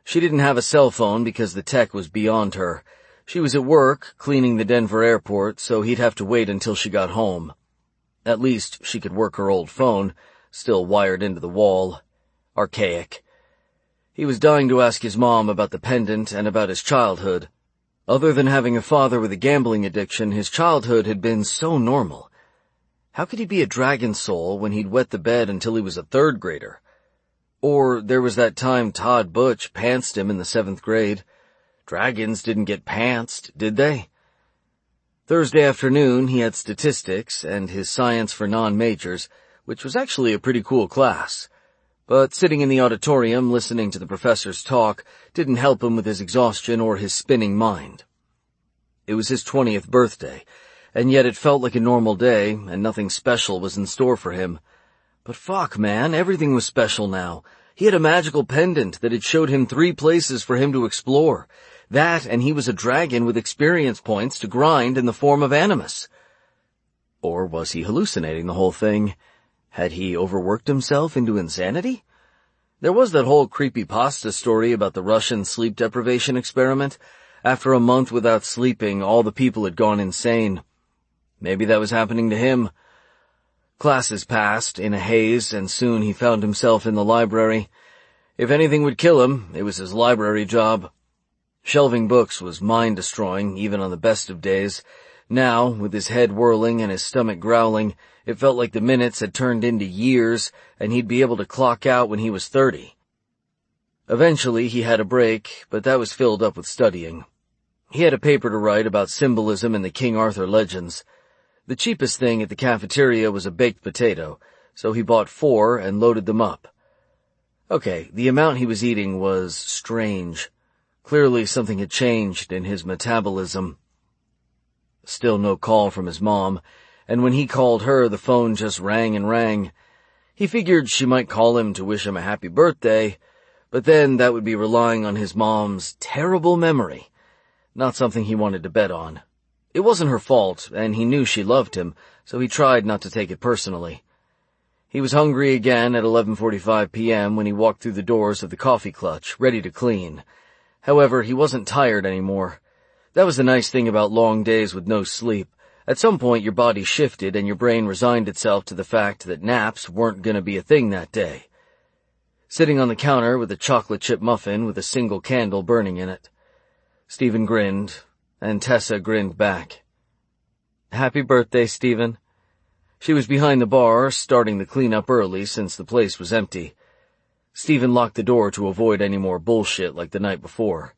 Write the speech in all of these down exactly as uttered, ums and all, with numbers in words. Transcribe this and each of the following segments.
She didn't have a cell phone because the tech was beyond her. She was at work, cleaning the Denver airport, so he'd have to wait until she got home. At least she could work her old phone, still wired into the wall. Archaic. He was dying to ask his mom about the pendant and about his childhood. Other than having a father with a gambling addiction, his childhood had been so normal. How could he be a dragon soul when he'd wet the bed until he was a third grader? Or there was that time Todd Butch pantsed him in the seventh grade. Dragons didn't get pantsed, did they? Thursday afternoon he had statistics and his science for non-majors, which was actually a pretty cool class. But sitting in the auditorium listening to the professor's talk didn't help him with his exhaustion or his spinning mind. It was his twentieth birthday, and yet it felt like a normal day, and nothing special was in store for him. But fuck, man, everything was special now. He had a magical pendant that had showed him three places for him to explore. That, and he was a dragon with experience points to grind in the form of Animus. Or was he hallucinating the whole thing? Had he overworked himself into insanity? There was that whole creepypasta story about the Russian sleep deprivation experiment. After a month without sleeping, all the people had gone insane. Maybe that was happening to him. Classes passed in a haze, and soon he found himself in the library. If anything would kill him, it was his library job. Shelving books was mind-destroying, even on the best of days. Now, with his head whirling and his stomach growling, it felt like the minutes had turned into years, and he'd be able to clock out when he was thirty. Eventually, he had a break, but that was filled up with studying. He had a paper to write about symbolism in the King Arthur legends. The cheapest thing at the cafeteria was a baked potato, so he bought four and loaded them up. Okay, the amount he was eating was strange. Clearly something had changed in his metabolism. Still no call from his mom, and when he called her, the phone just rang and rang. He figured she might call him to wish him a happy birthday, but then that would be relying on his mom's terrible memory. Not something he wanted to bet on. It wasn't her fault, and he knew she loved him, so he tried not to take it personally. He was hungry again at eleven forty-five p.m. when he walked through the doors of the Coffee Clutch, ready to clean. However, he wasn't tired anymore. That was the nice thing about long days with no sleep. At some point your body shifted and your brain resigned itself to the fact that naps weren't going to be a thing that day. Sitting on the counter with a chocolate chip muffin with a single candle burning in it. Stephen grinned, and Tessa grinned back. Happy birthday, Stephen. She was behind the bar, starting the cleanup early since the place was empty. Stephen locked the door to avoid any more bullshit like the night before.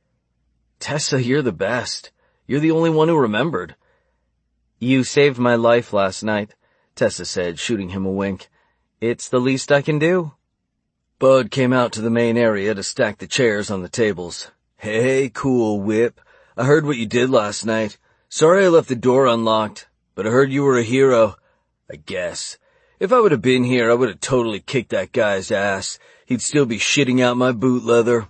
Tessa, you're the best. You're the only one who remembered. You saved my life last night, Tessa said, shooting him a wink. It's the least I can do. Bud came out to the main area to stack the chairs on the tables. Hey, cool whip. I heard what you did last night. Sorry I left the door unlocked, but I heard you were a hero. I guess. If I would have been here, I would have totally kicked that guy's ass. He'd still be shitting out my boot leather.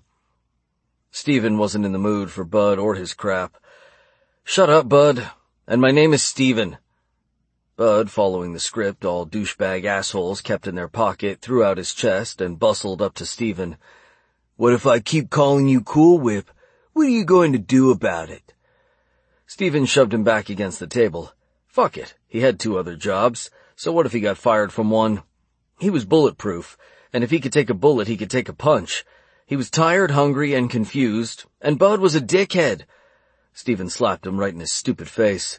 Stephen wasn't in the mood for Bud or his crap. Shut up, Bud. And my name is Stephen. Bud, following the script all douchebag assholes kept in their pocket, threw out his chest and bustled up to Stephen. What if I keep calling you Cool Whip? What are you going to do about it? Stephen shoved him back against the table. Fuck it. He had two other jobs, so what if he got fired from one? He was bulletproof, and if he could take a bullet, he could take a punch. He was tired, hungry, and confused, and Bud was a dickhead. Stephen slapped him right in his stupid face.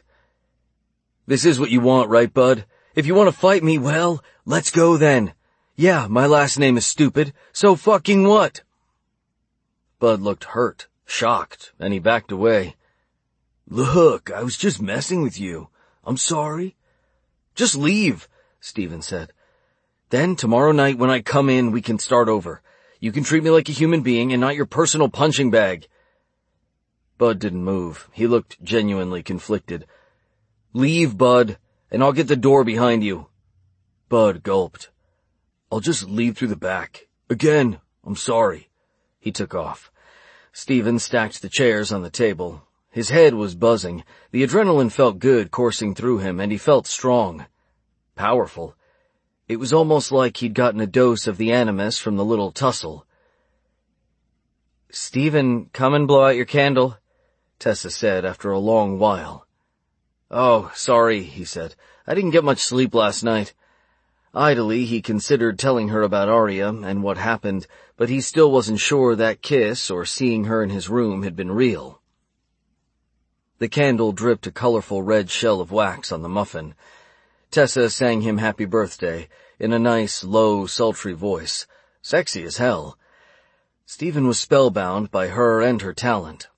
This is what you want, right, Bud? If you want to fight me, well, let's go then. Yeah, my last name is stupid, so fucking what? Bud looked hurt, shocked, and he backed away. Look, I was just messing with you. I'm sorry. Just leave, Stephen said. Then tomorrow night when I come in, we can start over. You can treat me like a human being and not your personal punching bag. Bud didn't move. He looked genuinely conflicted. Leave, Bud, and I'll get the door behind you. Bud gulped. I'll just leave through the back. Again, I'm sorry. He took off. Stephen stacked the chairs on the table. His head was buzzing. The adrenaline felt good coursing through him, and he felt strong. Powerful. It was almost like he'd gotten a dose of the Animus from the little tussle. Stephen, come and blow out your candle, Tessa said after a long while. Oh, sorry, he said. I didn't get much sleep last night. Idly, he considered telling her about Arya and what happened, but he still wasn't sure that kiss or seeing her in his room had been real. The candle dripped a colorful red shell of wax on the muffin. Tessa sang him happy birthday in a nice, low, sultry voice. Sexy as hell. Stephen was spellbound by her and her talent.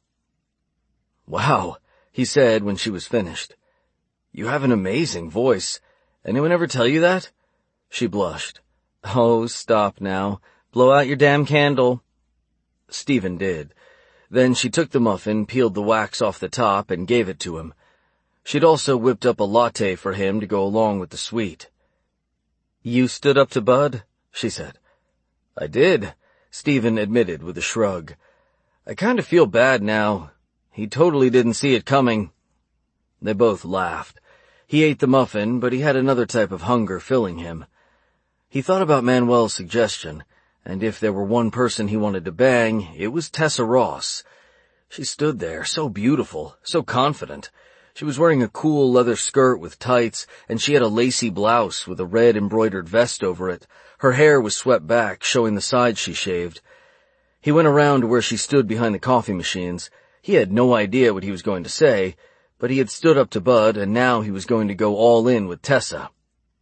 Wow, he said when she was finished. You have an amazing voice. Anyone ever tell you that? She blushed. Oh, stop now. Blow out your damn candle. Stephen did. Then she took the muffin, peeled the wax off the top, and gave it to him. She'd also whipped up a latte for him to go along with the sweet. You stood up to Bud? She said. I did, Stephen admitted with a shrug. I kind of feel bad now. He totally didn't see it coming. They both laughed. He ate the muffin, but he had another type of hunger filling him. He thought about Manuel's suggestion, and if there were one person he wanted to bang, it was Tessa Ross. She stood there, so beautiful, so confident. She was wearing a cool leather skirt with tights, and she had a lacy blouse with a red embroidered vest over it. Her hair was swept back, showing the sides she shaved. He went around to where she stood behind the coffee machines. He had no idea what he was going to say, but he had stood up to Bud, and now he was going to go all in with Tessa.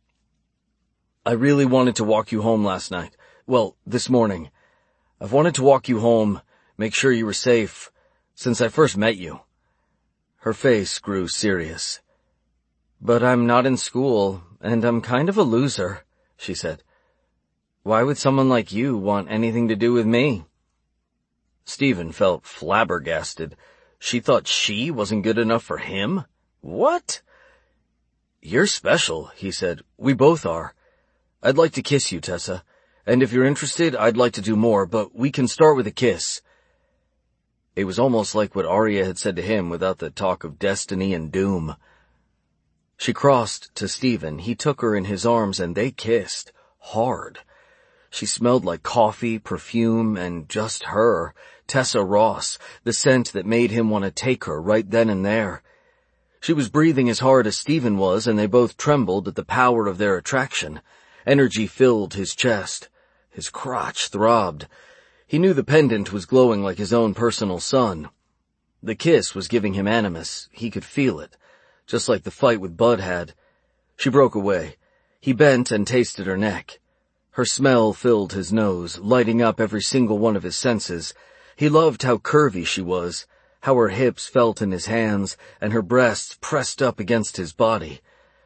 I really wanted to walk you home last night. Well, this morning. I've wanted to walk you home, make sure you were safe, since I first met you. Her face grew serious. But I'm not in school, and I'm kind of a loser, she said. Why would someone like you want anything to do with me? Stephen felt flabbergasted. She thought she wasn't good enough for him? What? You're special, he said. We both are. I'd like to kiss you, Tessa. And if you're interested, I'd like to do more, but we can start with a kiss. It was almost like what Arya had said to him without the talk of destiny and doom. She crossed to Stephen. He took her in his arms and they kissed. Hard. She smelled like coffee, perfume, and just her, Tessa Ross, the scent that made him want to take her right then and there. She was breathing as hard as Stephen was, and they both trembled at the power of their attraction. Energy filled his chest. His crotch throbbed. He knew the pendant was glowing like his own personal sun. The kiss was giving him animus. He could feel it, just like the fight with Bud had. She broke away. He bent and tasted her neck. Her smell filled his nose, lighting up every single one of his senses. He loved how curvy she was, how her hips felt in his hands, and her breasts pressed up against his body.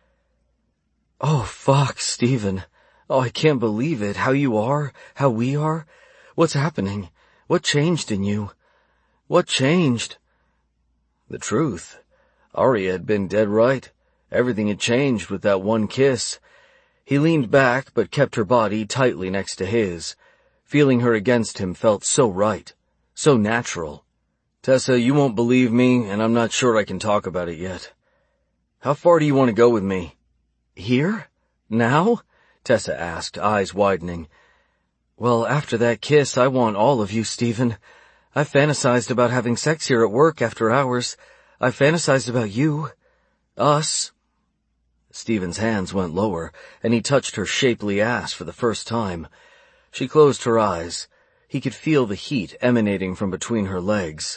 Oh, fuck, Stephen. Oh, I can't believe it. How you are, how we are. What's happening? What changed in you? What changed? The truth. Arya had been dead right. Everything had changed with that one kiss. He leaned back, but kept her body tightly next to his. Feeling her against him felt so right, so natural. Tessa, you won't believe me, and I'm not sure I can talk about it yet. How far do you want to go with me? Here? Now? Tessa asked, eyes widening. Well, after that kiss, I want all of you, Stephen. I fantasized about having sex here at work after hours. I fantasized about you. Us. Stephen's hands went lower, and he touched her shapely ass for the first time. She closed her eyes. He could feel the heat emanating from between her legs.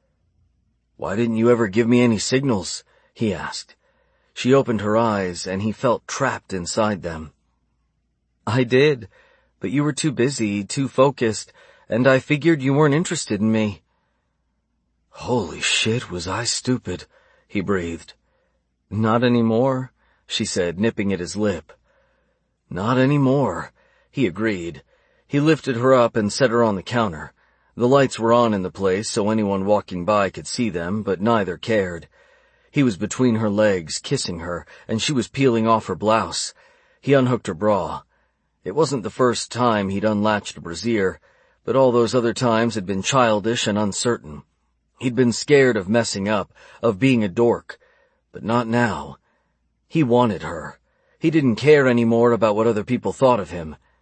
Why didn't you ever give me any signals? He asked. She opened her eyes, and he felt trapped inside them. I did, but you were too busy, too focused, and I figured you weren't interested in me. Holy shit, was I stupid, he breathed. Not anymore, she said, nipping at his lip. Not anymore, he agreed. He lifted her up and set her on the counter. The lights were on in the place so anyone walking by could see them, but neither cared. He was between her legs, kissing her, and she was peeling off her blouse. He unhooked her bra. It wasn't the first time he'd unlatched a brassiere, but all those other times had been childish and uncertain. He'd been scared of messing up, of being a dork, but not now. He wanted her. He didn't care anymore about what other people thought of him.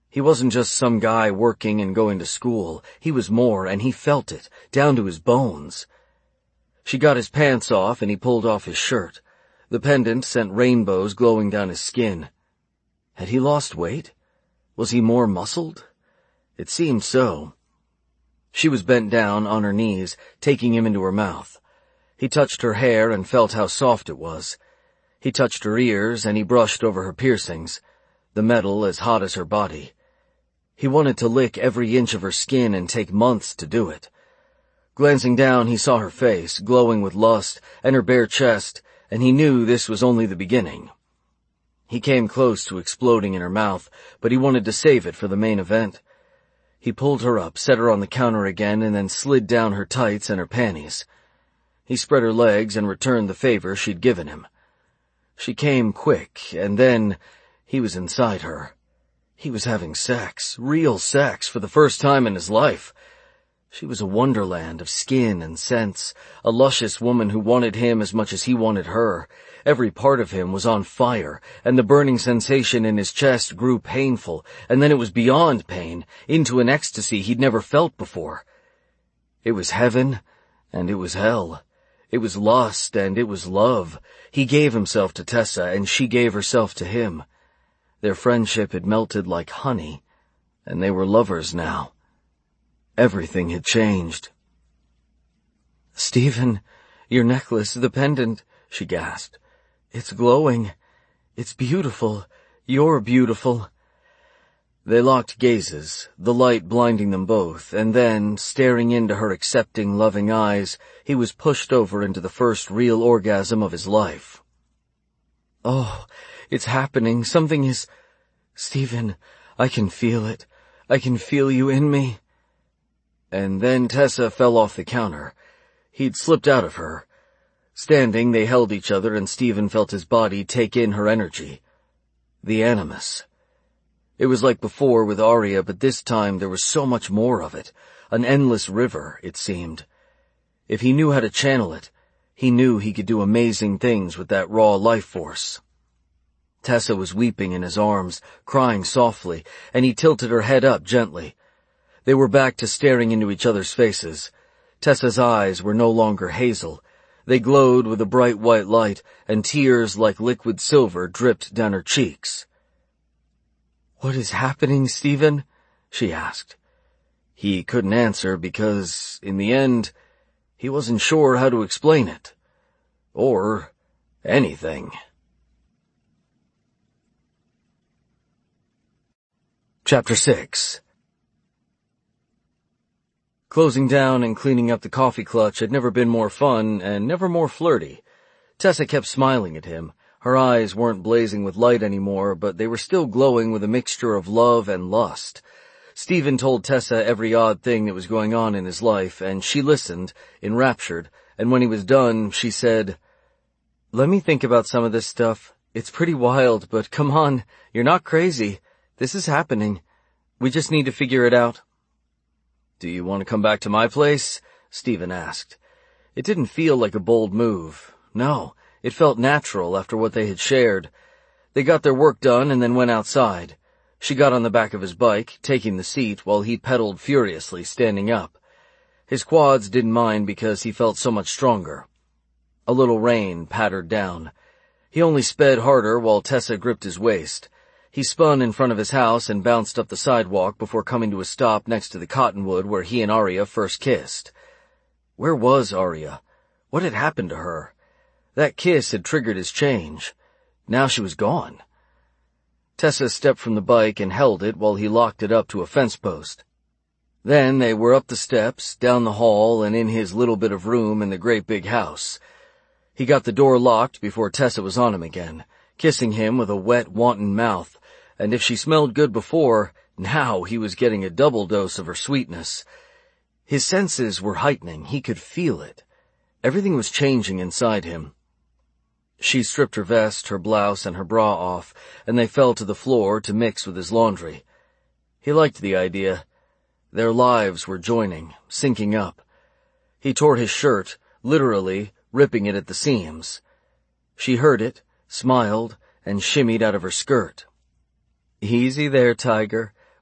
He wasn't just some guy working and going to school. He was more, and he felt it, down to his bones. She got his pants off, and he pulled off his shirt. The pendant sent rainbows glowing down his skin. Had he lost weight? Was he more muscled? It seemed so. She was bent down on her knees, taking him into her mouth. He touched her hair and felt how soft it was. He touched her ears, and he brushed over her piercings, the metal as hot as her body. He wanted to lick every inch of her skin and take months to do it. Glancing down, he saw her face, glowing with lust, and her bare chest, and he knew this was only the beginning. He came close to exploding in her mouth, but he wanted to save it for the main event. He pulled her up, set her on the counter again, and then slid down her tights and her panties. He spread her legs and returned the favor she'd given him. She came quick, and then he was inside her. He was having sex, real sex, for the first time in his life. She was a wonderland of skin and scents, a luscious woman who wanted him as much as he wanted her. Every part of him was on fire, and the burning sensation in his chest grew painful, and then it was beyond pain, into an ecstasy he'd never felt before. It was heaven, and it was hell. It was lust, and it was love. He gave himself to Tessa, and she gave herself to him. Their friendship had melted like honey, and they were lovers now. Everything had changed. "Stephen, your necklace, the pendant," she gasped. "It's glowing. It's beautiful. You're beautiful." They locked gazes, the light blinding them both, and then, staring into her accepting, loving eyes, he was pushed over into the first real orgasm of his life. "Oh, it's happening. Something is... Stephen, I can feel it. I can feel you in me." And then Tessa fell off the counter. He'd slipped out of her. Standing, they held each other, and Stephen felt his body take in her energy. The animus. It was like before with Arya, but this time there was so much more of it. An endless river, it seemed. If he knew how to channel it, he knew he could do amazing things with that raw life force. Tessa was weeping in his arms, crying softly, and he tilted her head up gently. They were back to staring into each other's faces. Tessa's eyes were no longer hazel. They glowed with a bright white light, and tears like liquid silver dripped down her cheeks. "What is happening, Stephen?" she asked. He couldn't answer because, in the end, he wasn't sure how to explain it. Or anything. Chapter six. Closing down and cleaning up the coffee clutch had never been more fun and never more flirty. Tessa kept smiling at him. Her eyes weren't blazing with light anymore, but they were still glowing with a mixture of love and lust. Stephen told Tessa every odd thing that was going on in his life, and she listened, enraptured, and when he was done, she said, "Let me think about some of this stuff. It's pretty wild, but come on, you're not crazy. This is happening. We just need to figure it out." "Do you want to come back to my place?" Stephen asked. It didn't feel like a bold move. No, it felt natural after what they had shared. They got their work done and then went outside. She got on the back of his bike, taking the seat, while he pedaled furiously, standing up. His quads didn't mind because he felt so much stronger. A little rain pattered down. He only sped harder while Tessa gripped his waist. He spun in front of his house and bounced up the sidewalk before coming to a stop next to the cottonwood where he and Arya first kissed. Where was Arya? What had happened to her? That kiss had triggered his change. Now she was gone. Tessa stepped from the bike and held it while he locked it up to a fence post. Then they were up the steps, down the hall, and in his little bit of room in the great big house. He got the door locked before Tessa was on him again, kissing him with a wet, wanton mouth, and if she smelled good before, now he was getting a double dose of her sweetness. His senses were heightening. He could feel it. Everything was changing inside him. She stripped her vest, her blouse, and her bra off, and they fell to the floor to mix with his laundry. He liked the idea. Their lives were joining, syncing up. He tore his shirt, literally ripping it at the seams. She heard it, smiled, and shimmied out of her skirt. "Easy there, Tiger.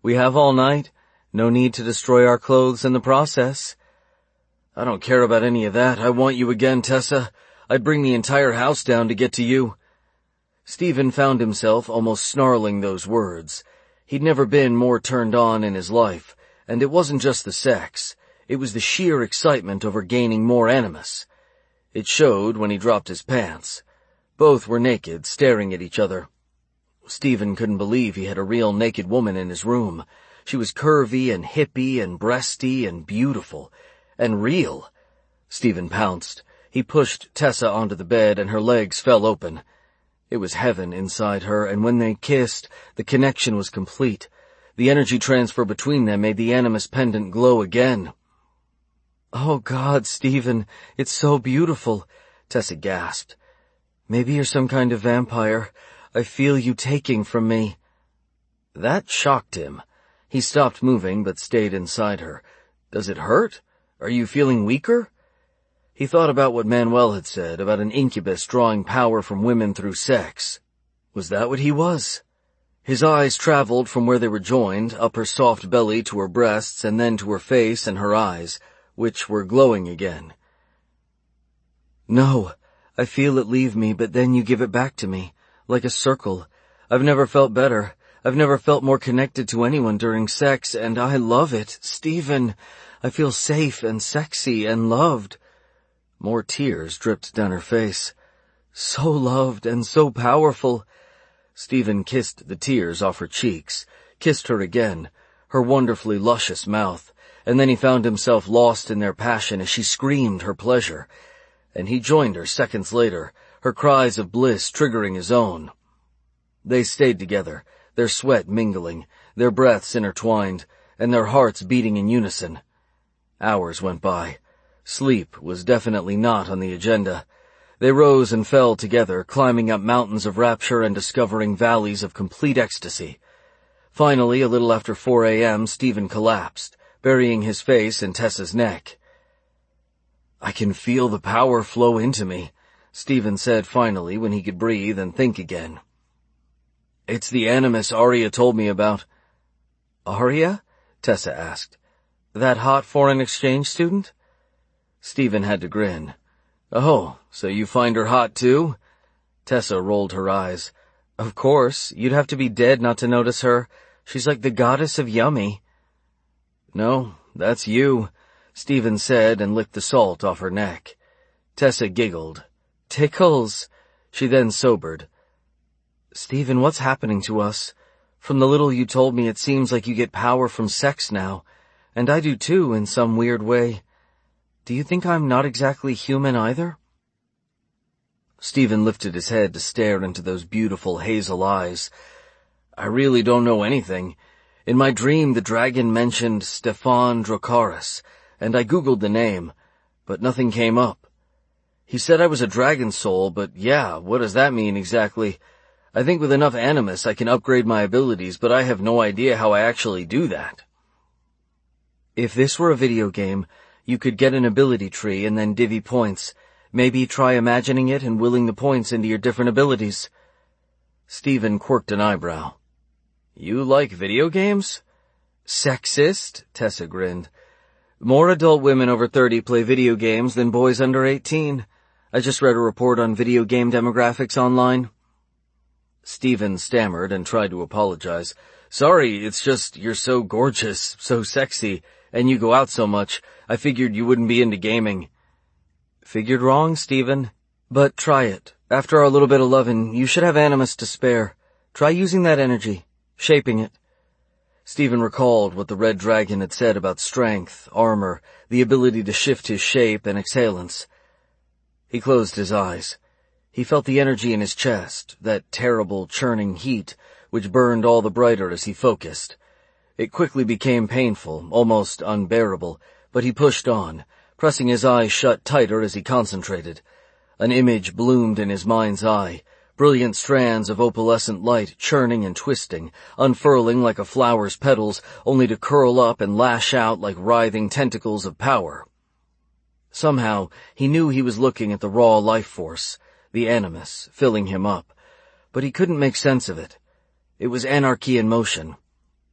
We have all night. No need to destroy our clothes in the process. I don't care about any of that. I want you again, Tessa. I'd bring the entire house down to get to you. Stephen found himself almost snarling those words. He'd never been more turned on in his life, and it wasn't just the sex. It was the sheer excitement over gaining more animus. It showed when he dropped his pants. Both were naked, staring at each other. Stephen couldn't believe he had a real naked woman in his room. She was curvy and hippie and breasty and beautiful. And real. Stephen pounced. He pushed Tessa onto the bed and her legs fell open. It was heaven inside her, and when they kissed, the connection was complete. The energy transfer between them made the animus pendant glow again. "Oh God, Stephen, it's so beautiful," Tessa gasped. "Maybe you're some kind of vampire. I feel you taking from me." That shocked him. He stopped moving but stayed inside her. "Does it hurt? Are you feeling weaker?" He thought about what Manuel had said about an incubus drawing power from women through sex. Was that what he was? His eyes traveled from where they were joined, up her soft belly to her breasts and then to her face and her eyes, which were glowing again. "No, I feel it leave me, but then you give it back to me, like a circle. I've never felt better. I've never felt more connected to anyone during sex, and I love it, Stephen. I feel safe and sexy and loved." More tears dripped down her face. "So loved and so powerful." Stephen kissed the tears off her cheeks, kissed her again, her wonderfully luscious mouth, and then he found himself lost in their passion as she screamed her pleasure. And he joined her seconds later, her cries of bliss triggering his own. They stayed together, their sweat mingling, their breaths intertwined, and their hearts beating in unison. Hours went by. Sleep was definitely not on the agenda. They rose and fell together, climbing up mountains of rapture and discovering valleys of complete ecstasy. Finally, a little after four a m, Stephen collapsed, burying his face in Tessa's neck. "I can feel the power flow into me," Stephen said finally when he could breathe and think again. "It's the animus Arya told me about." "Arya?" Tessa asked. "That hot foreign exchange student?" Stephen had to grin. "Oh, so you find her hot too?" Tessa rolled her eyes. "Of course, you'd have to be dead not to notice her. She's like the goddess of yummy." "No, that's you," Stephen said and licked the salt off her neck. Tessa giggled. "Tickles." She then sobered. "Stephen, what's happening to us? From the little you told me, it seems like you get power from sex now. And I do too, in some weird way. Do you think I'm not exactly human either?" Stephen lifted his head to stare into those beautiful hazel eyes. "I really don't know anything. In my dream, the dragon mentioned Stefan Dracaris, and I googled the name, but nothing came up. He said I was a dragon soul, but yeah, what does that mean exactly? I think with enough animus I can upgrade my abilities, but I have no idea how I actually do that." "If this were a video game, you could get an ability tree and then divvy points. Maybe try imagining it and willing the points into your different abilities." Stephen quirked an eyebrow. "You like video games?" "Sexist?" Tessa grinned. "More adult women over thirty play video games than boys under eighteen. I just read a report on video game demographics online." Stephen stammered and tried to apologize. "Sorry, it's just you're so gorgeous, so sexy, and you go out so much. I figured you wouldn't be into gaming." "Figured wrong, Stephen. But try it. After our little bit of lovin', you should have animus to spare. Try using that energy, shaping it." Stephen recalled what the red dragon had said about strength, armor, the ability to shift his shape and exhalance. He closed his eyes. He felt the energy in his chest, that terrible churning heat, which burned all the brighter as he focused. It quickly became painful, almost unbearable, but he pushed on, pressing his eyes shut tighter as he concentrated. An image bloomed in his mind's eye, brilliant strands of opalescent light churning and twisting, unfurling like a flower's petals, only to curl up and lash out like writhing tentacles of power. Somehow, he knew he was looking at the raw life force, the animus, filling him up, but he couldn't make sense of it. It was anarchy in motion.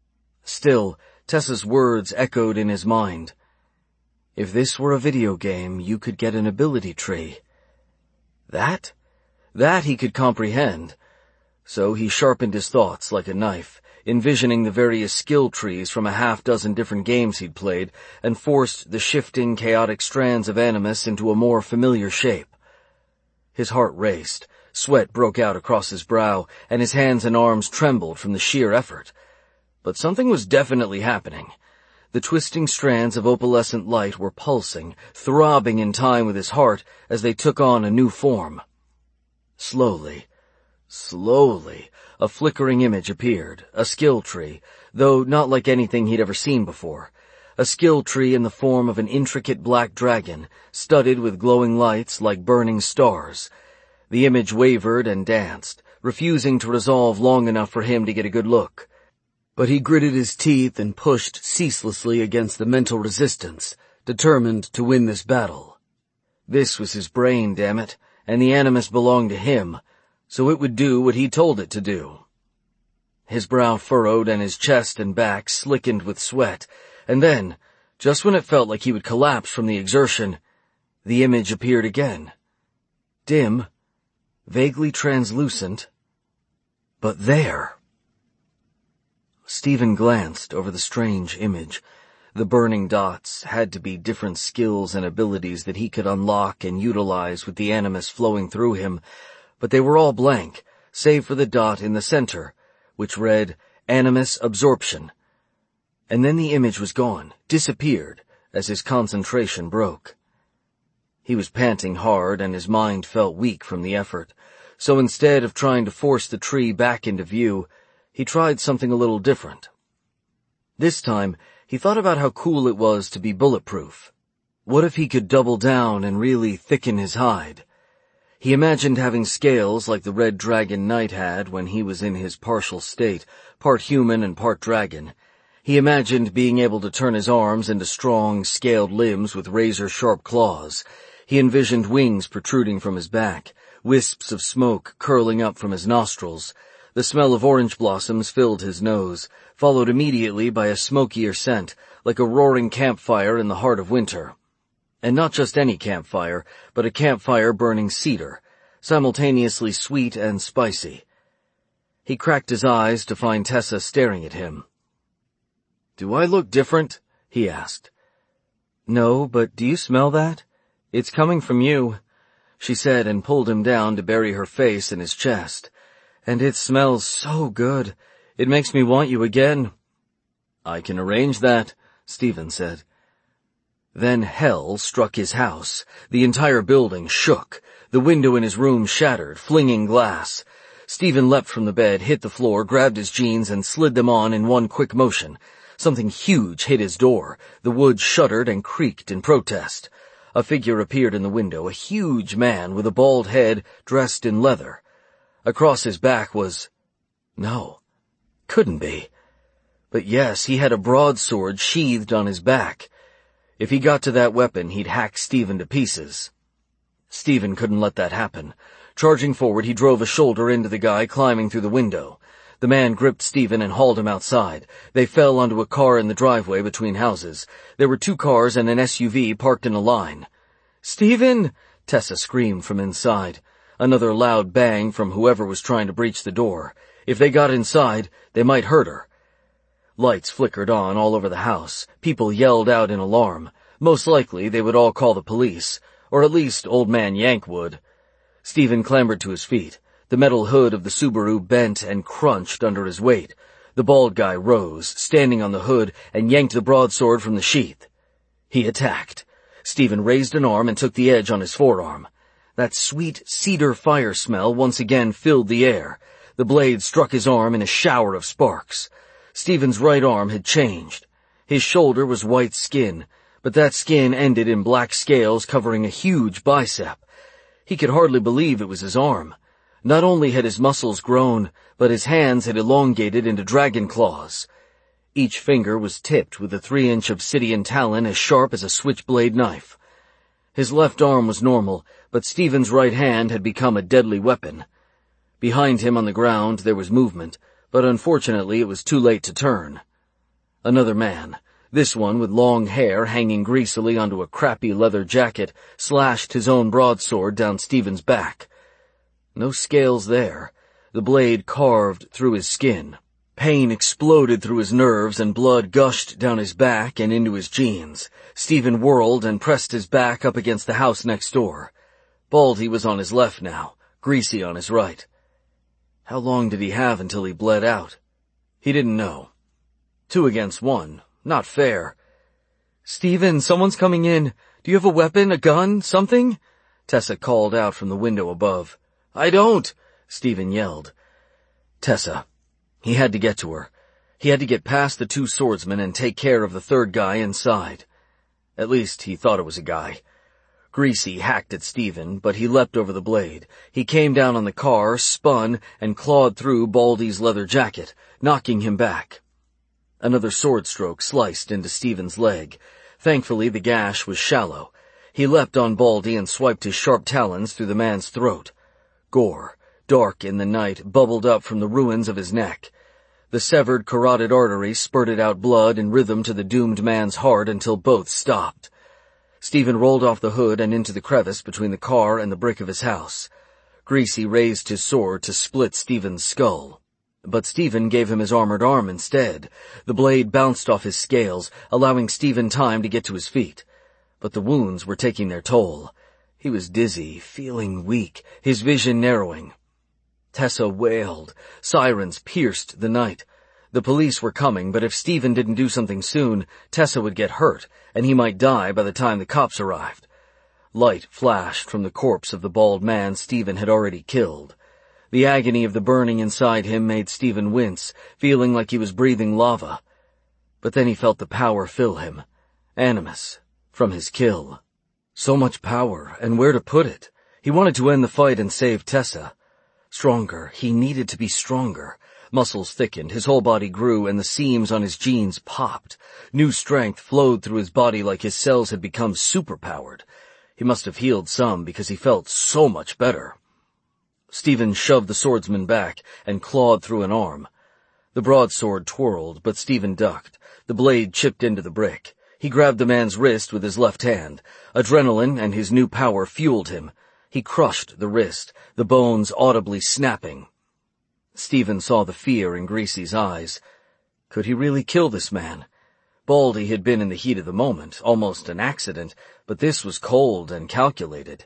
Still, Tessa's words echoed in his mind. If this were a video game, you could get an ability tree. That? That he could comprehend. So he sharpened his thoughts like a knife, envisioning the various skill trees from a half dozen different games he'd played, and forced the shifting, chaotic strands of Animus into a more familiar shape. His heart raced, sweat broke out across his brow, and his hands and arms trembled from the sheer effort. But something was definitely happening. The twisting strands of opalescent light were pulsing, throbbing in time with his heart as they took on a new form. Slowly, slowly, a flickering image appeared, a skill tree, though not like anything he'd ever seen before. A skill tree in the form of an intricate black dragon, studded with glowing lights like burning stars. The image wavered and danced, refusing to resolve long enough for him to get a good look. But he gritted his teeth and pushed ceaselessly against the mental resistance, determined to win this battle. This was his brain, damn it, and the Animus belonged to him, so it would do what he told it to do. His brow furrowed and his chest and back slickened with sweat, and then, just when it felt like he would collapse from the exertion, the image appeared again. Dim, vaguely translucent, but there. Stephen glanced over the strange image. The burning dots had to be different skills and abilities that he could unlock and utilize with the Animus flowing through him, but they were all blank, save for the dot in the center, which read Animus Absorption. And then the image was gone, disappeared, as his concentration broke. He was panting hard and his mind felt weak from the effort, so instead of trying to force the tree back into view, he tried something a little different. This time, he thought about how cool it was to be bulletproof. What if he could double down and really thicken his hide? He imagined having scales like the Red Dragon Knight had when he was in his partial state, part human and part dragon. He imagined being able to turn his arms into strong, scaled limbs with razor-sharp claws. He envisioned wings protruding from his back, wisps of smoke curling up from his nostrils. The smell of orange blossoms filled his nose, followed immediately by a smokier scent, like a roaring campfire in the heart of winter. And not just any campfire, but a campfire burning cedar, simultaneously sweet and spicy. He cracked his eyes to find Tessa staring at him. "Do I look different?" he asked. "No, but do you smell that? It's coming from you," she said and pulled him down to bury her face in his chest. "And it smells so good. It makes me want you again." "I can arrange that," Stephen said. Then hell struck his house. The entire building shook. The window in his room shattered, flinging glass. Stephen leapt from the bed, hit the floor, grabbed his jeans, and slid them on in one quick motion. Something huge hit his door. The wood shuddered and creaked in protest. A figure appeared in the window, a huge man with a bald head dressed in leather. Across his back was... No, couldn't be. But yes, he had a broadsword sheathed on his back. If he got to that weapon, he'd hack Stephen to pieces. Stephen couldn't let that happen. Charging forward, he drove a shoulder into the guy climbing through the window. The man gripped Stephen and hauled him outside. They fell onto a car in the driveway between houses. There were two cars and an S U V parked in a line. "Stephen!" Tessa screamed from inside. Another loud bang from whoever was trying to breach the door. If they got inside, they might hurt her. Lights flickered on all over the house. People yelled out in alarm. Most likely they would all call the police, or at least Old Man Yank would. Stephen clambered to his feet. The metal hood of the Subaru bent and crunched under his weight. The bald guy rose, standing on the hood, and yanked the broadsword from the sheath. He attacked. Stephen raised an arm and took the edge on his forearm. That sweet cedar fire smell once again filled the air. The blade struck his arm in a shower of sparks. Stephen's right arm had changed. His shoulder was white skin, but that skin ended in black scales covering a huge bicep. He could hardly believe it was his arm. Not only had his muscles grown, but his hands had elongated into dragon claws. Each finger was tipped with a three-inch obsidian talon as sharp as a switchblade knife. His left arm was normal, but Stephen's right hand had become a deadly weapon. Behind him on the ground there was movement, but unfortunately it was too late to turn. Another man, this one with long hair hanging greasily onto a crappy leather jacket, slashed his own broadsword down Stephen's back. No scales there. The blade carved through his skin. Pain exploded through his nerves and blood gushed down his back and into his jeans. Stephen whirled and pressed his back up against the house next door. Baldy was on his left now, Greasy on his right. How long did he have until he bled out? He didn't know. Two against one. Not fair. "Stephen, someone's coming in. Do you have a weapon, a gun, something?" Tessa called out from the window above. "I don't," Stephen yelled. Tessa. He had to get to her. He had to get past the two swordsmen and take care of the third guy inside. At least he thought it was a guy. Greasy hacked at Stephen, but he leapt over the blade. He came down on the car, spun, and clawed through Baldy's leather jacket, knocking him back. Another sword stroke sliced into Stephen's leg. Thankfully, the gash was shallow. He leapt on Baldy and swiped his sharp talons through the man's throat. Gore, dark in the night, bubbled up from the ruins of his neck. The severed carotid artery spurted out blood in rhythm to the doomed man's heart until both stopped. Stephen rolled off the hood and into the crevice between the car and the brick of his house. Greasy raised his sword to split Stephen's skull. But Stephen gave him his armored arm instead. The blade bounced off his scales, allowing Stephen time to get to his feet. But the wounds were taking their toll. He was dizzy, feeling weak, his vision narrowing. Tessa wailed. Sirens pierced the night. The police were coming, but if Stephen didn't do something soon, Tessa would get hurt, and he might die by the time the cops arrived. Light flashed from the corpse of the bald man Stephen had already killed. The agony of the burning inside him made Stephen wince, feeling like he was breathing lava. But then he felt the power fill him. Animus, from his kill. So much power, and where to put it? He wanted to end the fight and save Tessa. Stronger. He needed to be stronger. Muscles thickened, his whole body grew, and the seams on his jeans popped. New strength flowed through his body like his cells had become superpowered. He must have healed some because he felt so much better. Stephen shoved the swordsman back and clawed through an arm. The broadsword twirled, but Stephen ducked. The blade chipped into the brick. He grabbed the man's wrist with his left hand. Adrenaline and his new power fueled him. He crushed the wrist, the bones audibly snapping. Stephen saw the fear in Greasy's eyes. Could he really kill this man? Baldy had been in the heat of the moment, almost an accident, but this was cold and calculated.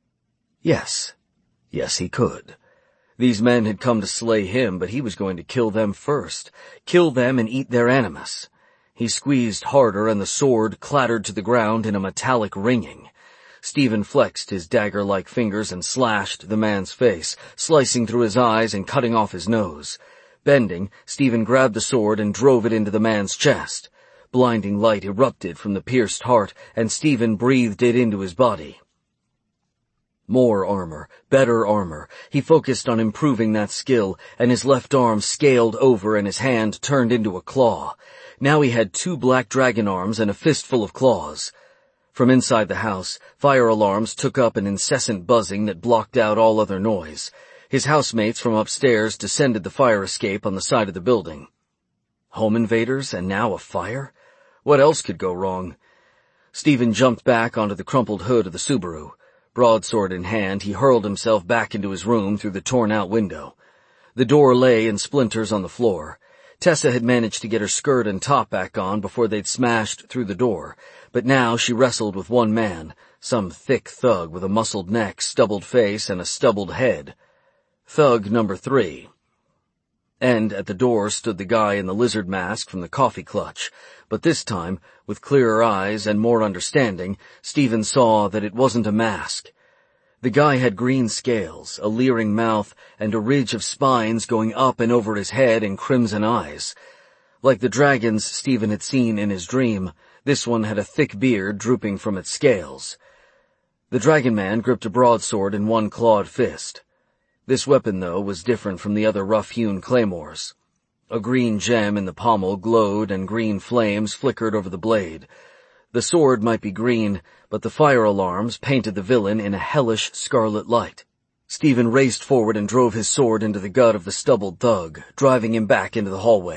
Yes. Yes, he could. These men had come to slay him, but he was going to kill them first. Kill them and eat their animus. He squeezed harder, and the sword clattered to the ground in a metallic ringing. Stephen flexed his dagger-like fingers and slashed the man's face, slicing through his eyes and cutting off his nose. Bending, Stephen grabbed the sword and drove it into the man's chest. Blinding light erupted from the pierced heart, and Stephen breathed it into his body. More armor, better armor. He focused on improving that skill, and his left arm scaled over and his hand turned into a claw. Now he had two black dragon arms and a fistful of claws. From inside the house, fire alarms took up an incessant buzzing that blocked out all other noise. His housemates from upstairs descended the fire escape on the side of the building. Home invaders, and now a fire? What else could go wrong? Stephen jumped back onto the crumpled hood of the Subaru. Broadsword in hand, he hurled himself back into his room through the torn-out window. The door lay in splinters on the floor. Tessa had managed to get her skirt and top back on before they'd smashed through the door, but now she wrestled with one man, some thick thug with a muscled neck, stubbled face, and a stubbled head. Thug number three. And at the door stood the guy in the lizard mask from the coffee clutch, but this time, with clearer eyes and more understanding, Stephen saw that it wasn't a mask. The guy had green scales, a leering mouth, and a ridge of spines going up and over his head and crimson eyes. Like the dragons Stephen had seen in his dream, this one had a thick beard drooping from its scales. The dragon man gripped a broadsword in one clawed fist. This weapon, though, was different from the other rough-hewn claymores. A green gem in the pommel glowed and green flames flickered over the blade. The sword might be green, but the fire alarms painted the villain in a hellish scarlet light. Stephen raced forward and drove his sword into the gut of the stubbled thug, driving him back into the hallway.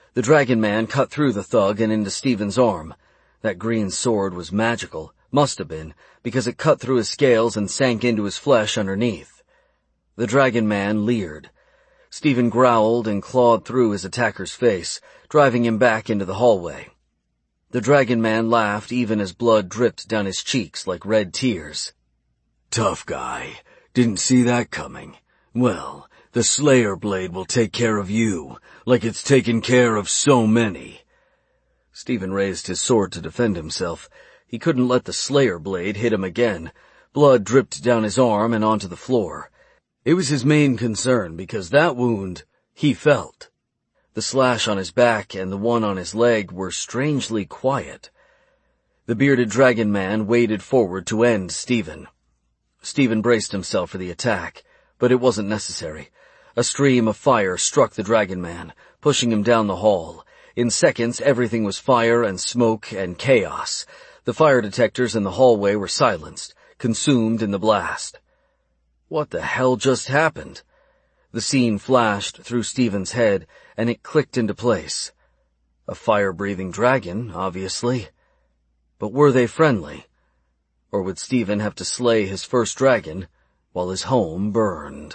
The Dragon Man cut through the thug and into Stephen's arm. That green sword was magical, must have been, because it cut through his scales and sank into his flesh underneath. The Dragon Man leered. Stephen growled and clawed through his attacker's face, driving him back into the hallway. The Dragon Man laughed even as blood dripped down his cheeks like red tears. "Tough guy. Didn't see that coming. Well, the Slayer Blade will take care of you, like it's taken care of so many." Stephen raised his sword to defend himself. He couldn't let the Slayer Blade hit him again. Blood dripped down his arm and onto the floor. It was his main concern because that wound he felt. The slash on his back and the one on his leg were strangely quiet. The bearded Dragon Man waded forward to end Stephen. Stephen braced himself for the attack, but it wasn't necessary. A stream of fire struck the Dragon Man, pushing him down the hall. In seconds, everything was fire and smoke and chaos. The fire detectors in the hallway were silenced, consumed in the blast. What the hell just happened? The scene flashed through Stephen's head, and it clicked into place. A fire-breathing dragon, obviously. But were they friendly? Or would Stephen have to slay his first dragon while his home burned?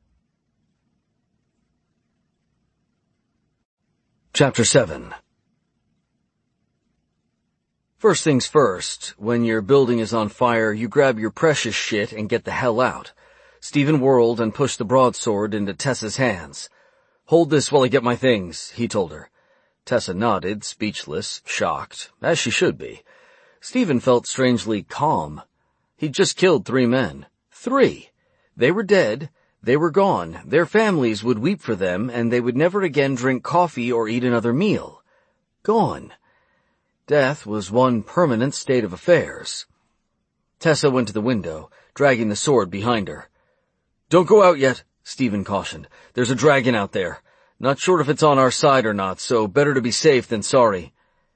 Chapter seven. First things first, when your building is on fire, you grab your precious shit and get the hell out. Stephen whirled and pushed the broadsword into Tessa's hands. "Hold this while I get my things," he told her. Tessa nodded, speechless, shocked, as she should be. Stephen felt strangely calm. He'd just killed three men. Three! They were dead. They were gone. Their families would weep for them, and they would never again drink coffee or eat another meal. Gone. Death was one permanent state of affairs. Tessa went to the window, dragging the sword behind her. "Don't go out yet," Stephen cautioned. "There's a dragon out there. Not sure if it's on our side or not, so better to be safe than sorry."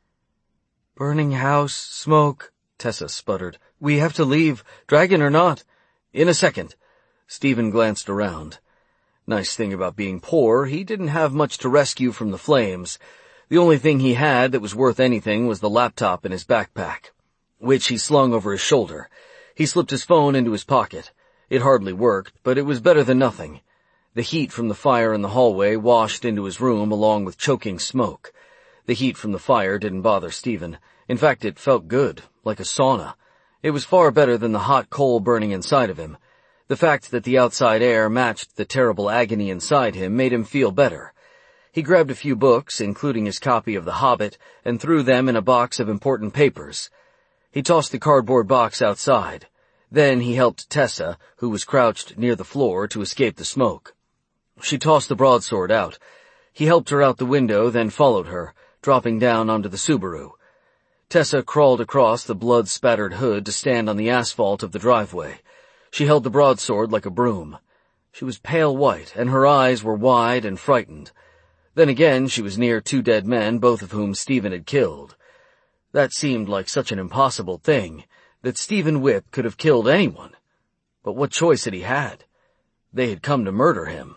"Burning house, smoke," Tessa sputtered. "We have to leave, dragon or not." "In a second." Stephen glanced around. Nice thing about being poor, he didn't have much to rescue from the flames. The only thing he had that was worth anything was the laptop in his backpack, which he slung over his shoulder. He slipped his phone into his pocket. It hardly worked, but it was better than nothing. The heat from the fire in the hallway washed into his room along with choking smoke. The heat from the fire didn't bother Stephen. In fact, it felt good, like a sauna. It was far better than the hot coal burning inside of him. The fact that the outside air matched the terrible agony inside him made him feel better. He grabbed a few books, including his copy of The Hobbit, and threw them in a box of important papers. He tossed the cardboard box outside. Then he helped Tessa, who was crouched near the floor, to escape the smoke. She tossed the broadsword out. He helped her out the window, then followed her, dropping down onto the Subaru. Tessa crawled across the blood-spattered hood to stand on the asphalt of the driveway. She held the broadsword like a broom. She was pale white, and her eyes were wide and frightened. Then again, she was near two dead men, both of whom Stephen had killed. That seemed like such an impossible thing, that Stephen Whipp could have killed anyone. But what choice had he had? They had come to murder him.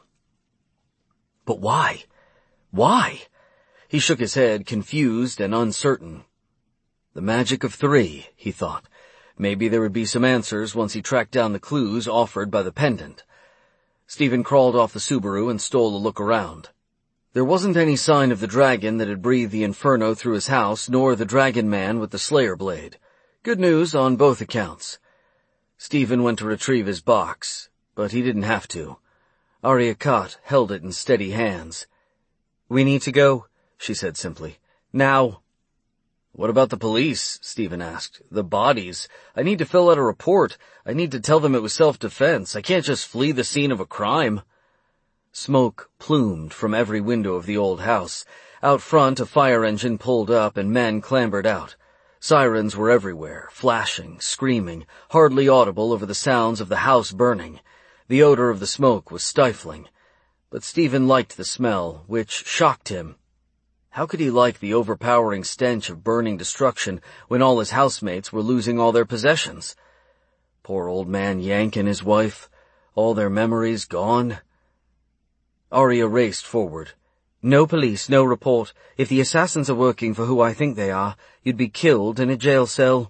But why? Why? He shook his head, confused and uncertain. The magic of three, he thought. Maybe there would be some answers once he tracked down the clues offered by the pendant. Stephen crawled off the Subaru and stole a look around. There wasn't any sign of the dragon that had breathed the inferno through his house, nor the Dragon Man with the Slayer Blade. Good news on both accounts. Stephen went to retrieve his box, but he didn't have to. Arya Kott held it in steady hands. "We need to go," she said simply. "Now." "What about the police?" Stephen asked. "The bodies. I need to fill out a report. I need to tell them it was self-defense. I can't just flee the scene of a crime." Smoke plumed from every window of the old house. Out front, a fire engine pulled up and men clambered out. Sirens were everywhere, flashing, screaming, hardly audible over the sounds of the house burning. The odor of the smoke was stifling. But Stephen liked the smell, which shocked him. How could he like the overpowering stench of burning destruction when all his housemates were losing all their possessions? Poor old man Yank and his wife, all their memories gone. Arya raced forward. No police, no report. If the assassins are working for who I think they are, you'd be killed in a jail cell.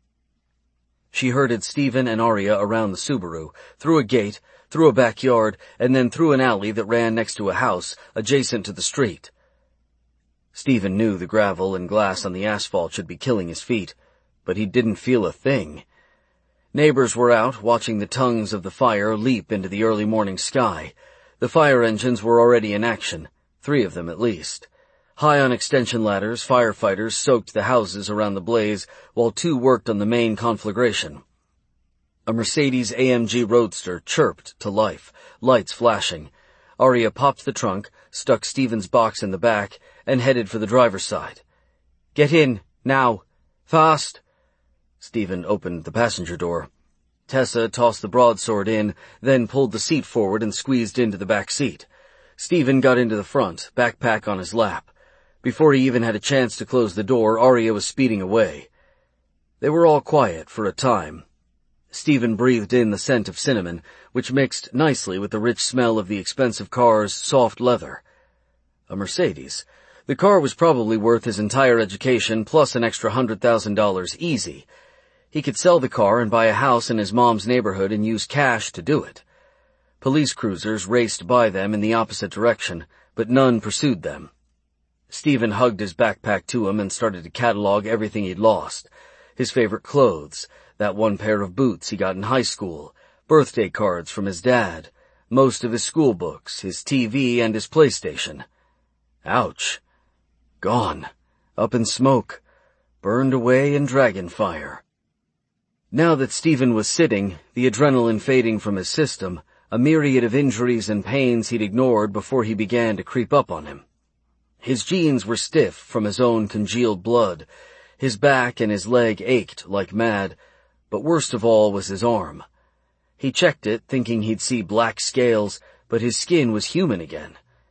She herded Stephen and Arya around the Subaru, through a gate, through a backyard, and then through an alley that ran next to a house, adjacent to the street. Stephen knew the gravel and glass on the asphalt should be killing his feet, but he didn't feel a thing. Neighbors were out, watching the tongues of the fire leap into the early morning sky. The fire engines were already in action, three of them at least. High on extension ladders, firefighters soaked the houses around the blaze, while two worked on the main conflagration. A Mercedes A M G Roadster chirped to life, lights flashing. Arya popped the trunk, stuck Stephen's box in the back, and headed for the driver's side. "Get in, now. Fast!" Stephen opened the passenger door. Tessa tossed the broadsword in, then pulled the seat forward and squeezed into the back seat. Stephen got into the front, backpack on his lap. Before he even had a chance to close the door, Arya was speeding away. They were all quiet for a time. Stephen breathed in the scent of cinnamon, which mixed nicely with the rich smell of the expensive car's soft leather. A Mercedes. The car was probably worth his entire education plus an extra hundred thousand dollars easy. He could sell the car and buy a house in his mom's neighborhood and use cash to do it. Police cruisers raced by them in the opposite direction, but none pursued them. Stephen hugged his backpack to him and started to catalog everything he'd lost. His favorite clothes, that one pair of boots he got in high school, birthday cards from his dad, most of his school books, his T V, and his PlayStation. Ouch. Gone. Up in smoke. Burned away in dragon fire. Now that Stephen was sitting, the adrenaline fading from his system, a myriad of injuries and pains he'd ignored before he began to creep up on him. His jeans were stiff from his own congealed blood. His back and his leg ached like mad, but worst of all was his arm. He checked it, thinking he'd see black scales, but his skin was human again.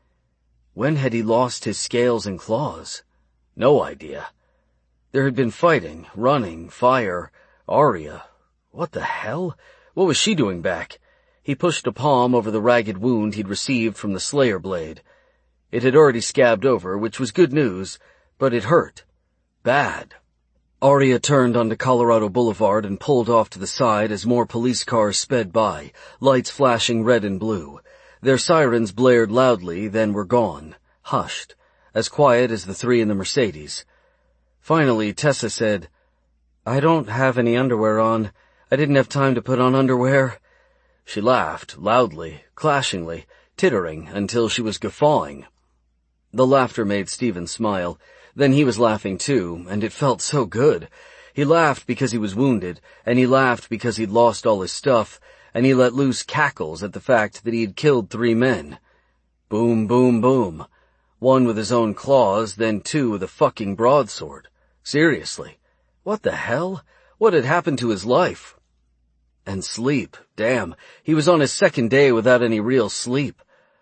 When had he lost his scales and claws? No idea. There had been fighting, running, fire. Arya. What the hell? What was she doing back? He pushed a palm over the ragged wound he'd received from the Slayer blade. It had already scabbed over, which was good news, but it hurt. Bad. Arya turned onto Colorado Boulevard and pulled off to the side as more police cars sped by, lights flashing red and blue. Their sirens blared loudly, then were gone, hushed, as quiet as the three in the Mercedes. Finally, Tessa said, "I don't have any underwear on. I didn't have time to put on underwear." She laughed, loudly, clashingly, tittering until she was guffawing. The laughter made Stephen smile. Then he was laughing too, and it felt so good. He laughed because he was wounded, and he laughed because he'd lost all his stuff, and he let loose cackles at the fact that he had killed three men. Boom, boom, boom. One with his own claws, then two with a fucking broadsword. Seriously. What the hell? What had happened to his life? And sleep. Damn, he was on his second day without any real sleep.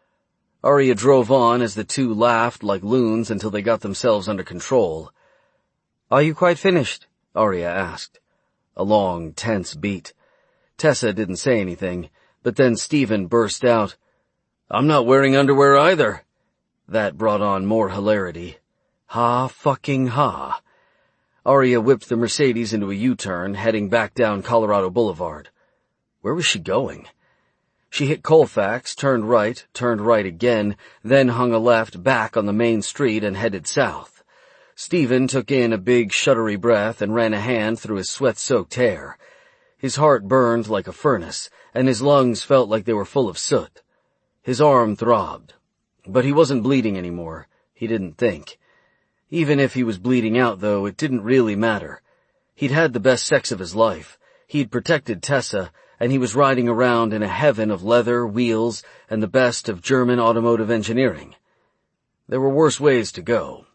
Arya drove on as the two laughed like loons until they got themselves under control. "Are you quite finished?" Arya asked. A long, tense beat. Tessa didn't say anything, but then Stephen burst out, "I'm not wearing underwear either." That brought on more hilarity. Ha fucking ha. Arya whipped the Mercedes into a U-turn, heading back down Colorado Boulevard. Where was she going? She hit Colfax, turned right, turned right again, then hung a left back on the main street and headed south. Stephen took in a big, shuddery breath and ran a hand through his sweat-soaked hair. His heart burned like a furnace, and his lungs felt like they were full of soot. His arm throbbed. But he wasn't bleeding anymore. He didn't think. Even if he was bleeding out, though, it didn't really matter. He'd had the best sex of his life. He'd protected Tessa, and he was riding around in a heaven of leather, wheels, and the best of German automotive engineering. There were worse ways to go.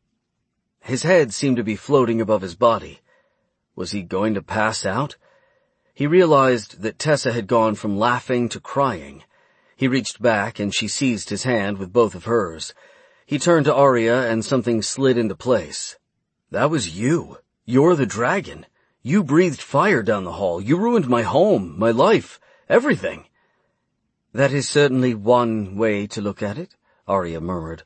His head seemed to be floating above his body. Was he going to pass out? He realized that Tessa had gone from laughing to crying. He reached back, and she seized his hand with both of hers. He turned to Arya, and something slid into place. "That was you. You're the dragon. You breathed fire down the hall. You ruined my home, my life, everything." "That is certainly one way to look at it," Arya murmured.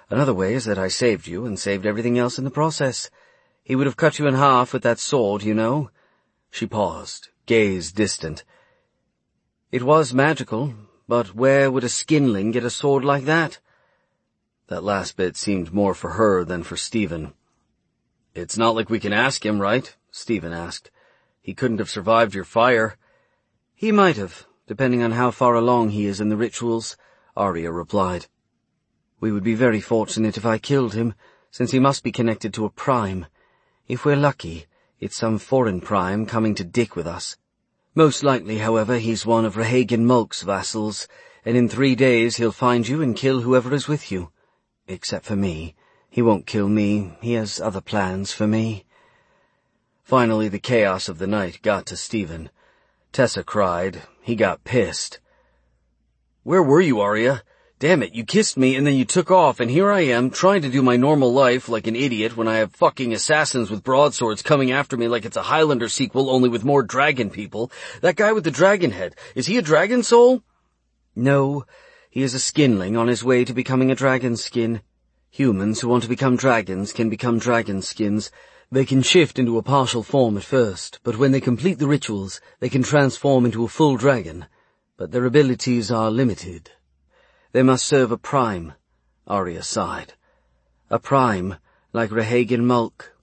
Another way is that I saved you and saved everything else in the process. He would have cut you in half with that sword, you know." She paused, gaze distant. "It was magical, but where would a skinling get a sword like that?" That last bit seemed more for her than for Stephen. "It's not like we can ask him, right?" Stephen asked. "He couldn't have survived your fire." "He might have, depending on how far along he is in the rituals," Arya replied. "We would be very fortunate if I killed him, since he must be connected to a prime. If we're lucky, it's some foreign prime coming to dick with us. Most likely, however, he's one of Rehagen Mulk's vassals, and in three days he'll find you and kill whoever is with you. Except for me. He won't kill me. He has other plans for me." Finally, the chaos of the night got to Stephen. Tessa cried. He got pissed. "Where were you, Arya? Damn it, you kissed me and then you took off, and here I am, trying to do my normal life like an idiot when I have fucking assassins with broadswords coming after me like it's a Highlander sequel, only with more dragon people. That guy with the dragon head, is he a dragon soul?" "No, he is a skinling on his way to becoming a dragon skin. Humans who want to become dragons can become dragon skins. They can shift into a partial form at first, but when they complete the rituals, they can transform into a full dragon. But their abilities are limited. They must serve a prime," Arya sighed. "A prime, like Rehagen Mulk."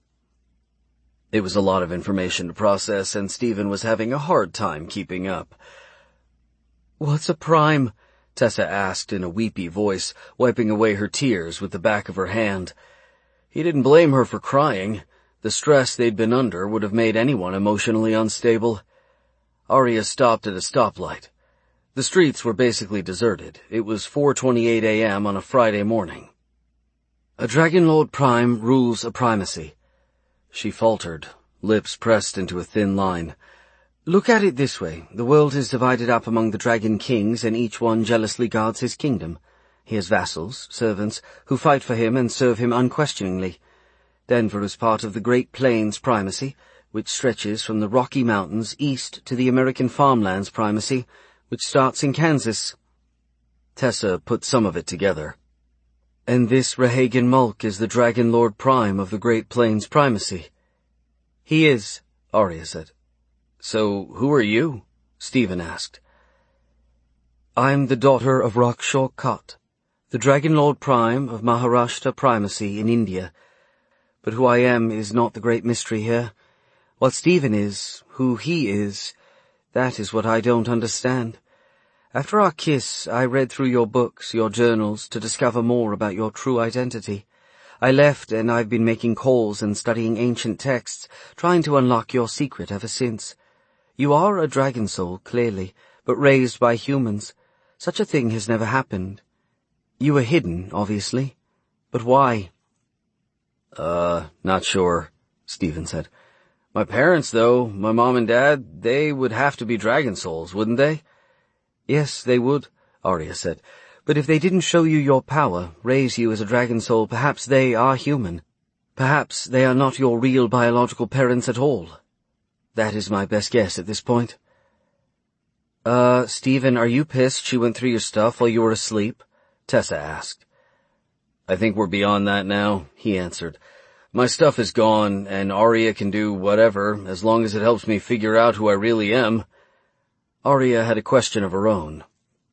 It was a lot of information to process, and Stephen was having a hard time keeping up. "What's a prime?" Tessa asked in a weepy voice, wiping away her tears with the back of her hand. He didn't blame her for crying. The stress they'd been under would have made anyone emotionally unstable. Arya stopped at a stoplight. The streets were basically deserted. It was four twenty-eight a m on a Friday morning. "A Dragon Lord Prime rules a primacy." She faltered, lips pressed into a thin line. "Look at it this way. The world is divided up among the Dragon Kings, and each one jealously guards his kingdom. He has vassals, servants, who fight for him and serve him unquestioningly. Denver is part of the Great Plains Primacy, which stretches from the Rocky Mountains east to the American Farmlands Primacy, which starts in Kansas." Tessa put some of it together. "And this Rehagen Mulk is the Dragon Lord Prime of the Great Plains Primacy." "He is," Arya said. "So who are you?" Stephen asked. "I'm the daughter of Rakshor Kut, the Dragon Lord Prime of Maharashtra Primacy in India. But who I am is not the great mystery here. What Stephen is, who he is, that is what I don't understand. After our kiss, I read through your books, your journals, to discover more about your true identity. I left, and I've been making calls and studying ancient texts, trying to unlock your secret ever since. You are a dragon soul, clearly, but raised by humans. Such a thing has never happened. You were hidden, obviously. But why?" Uh, not sure," Stephen said. "My parents, though, my mom and dad, they would have to be dragon souls, wouldn't they?" "Yes, they would," Arya said. "But if they didn't show you your power, raise you as a dragon soul, perhaps they are human. Perhaps they are not your real biological parents at all. That is my best guess at this point." Uh, Stephen, are you pissed she went through your stuff while you were asleep?" Tessa asked. "I think we're beyond that now," he answered. "My stuff is gone, and Arya can do whatever, as long as it helps me figure out who I really am." Arya had a question of her own.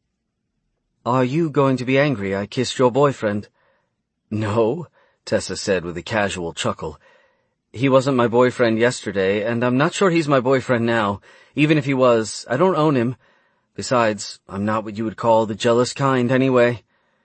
"Are you going to be angry I kissed your boyfriend?" "No," Tessa said with a casual chuckle. "He wasn't my boyfriend yesterday, and I'm not sure he's my boyfriend now. Even if he was, I don't own him. Besides, I'm not what you would call the jealous kind anyway."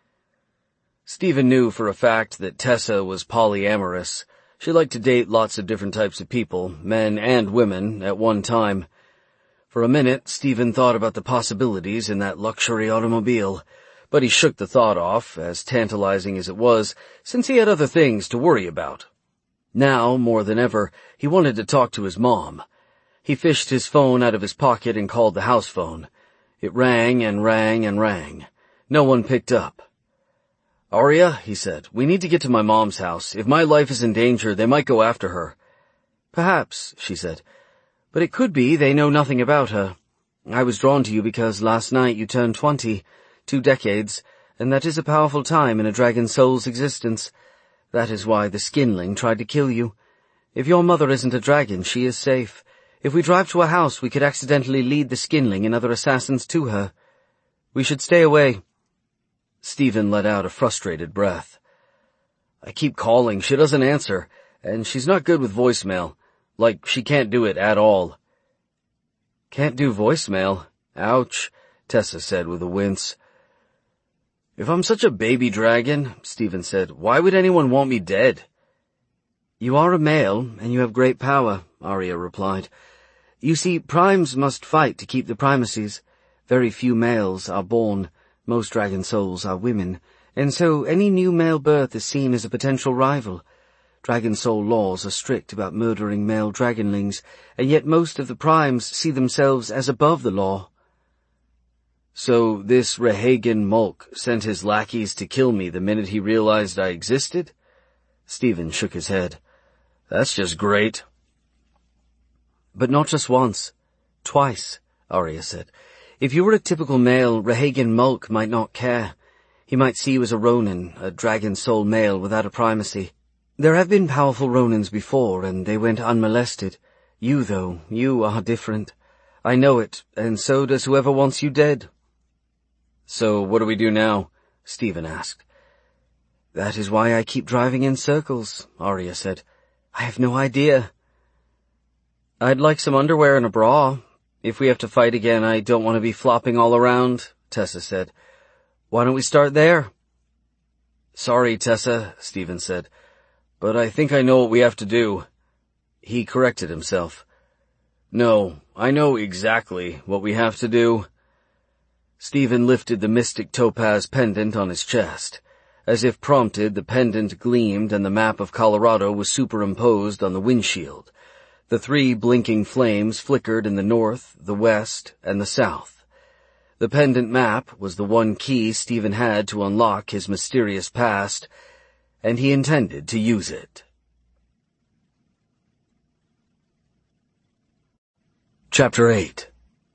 Stephen knew for a fact that Tessa was polyamorous. She liked to date lots of different types of people, men and women, at one time. For a minute, Stephen thought about the possibilities in that luxury automobile, but he shook the thought off, as tantalizing as it was, since he had other things to worry about. Now, more than ever, he wanted to talk to his mom. He fished his phone out of his pocket and called the house phone. It rang and rang and rang. No one picked up. "Arya," he said, "we need to get to my mom's house. If my life is in danger, they might go after her." "Perhaps," she said. "But it could be they know nothing about her. I was drawn to you because last night you turned twenty, two decades, and that is a powerful time in a dragon soul's existence. That is why the Skinling tried to kill you. If your mother isn't a dragon, she is safe. If we drive to a house, we could accidentally lead the Skinling and other assassins to her. We should stay away." Stephen let out a frustrated breath. "I keep calling, she doesn't answer, and she's not good with voicemail. Like, she can't do it at all." "Can't do voicemail? Ouch," Tessa said with a wince. "If I'm such a baby dragon," Stephen said, "why would anyone want me dead?" "You are a male, and you have great power," Arya replied. "You see, primes must fight to keep the primacies. Very few males are born. Most dragon souls are women, and so any new male birth is seen as a potential rival. Dragon soul laws are strict about murdering male dragonlings, and yet most of the primes see themselves as above the law." "So this Rehagen Mulk sent his lackeys to kill me the minute he realized I existed?" Stephen shook his head. "That's just great." "But not just once. Twice," Arya said. "If you were a typical male, Rehagen Mulk might not care. He might see you as a Ronin, a dragon soul male without a primacy. There have been powerful Ronins before, and they went unmolested. You, though, you are different. I know it, and so does whoever wants you dead." "So what do we do now?" Stephen asked. "That is why I keep driving in circles," Arya said. "I have no idea." "I'd like some underwear and a bra. If we have to fight again, I don't want to be flopping all around," Tessa said. "Why don't we start there?" "Sorry, Tessa," Stephen said, "but I think I know what we have to do." He corrected himself. "No, I know exactly what we have to do." Stephen lifted the mystic topaz pendant on his chest. As if prompted, the pendant gleamed and the map of Colorado was superimposed on the windshield. The three blinking flames flickered in the north, the west, and the south. The pendant map was the one key Stephen had to unlock his mysterious past, and he intended to use it. Chapter eight.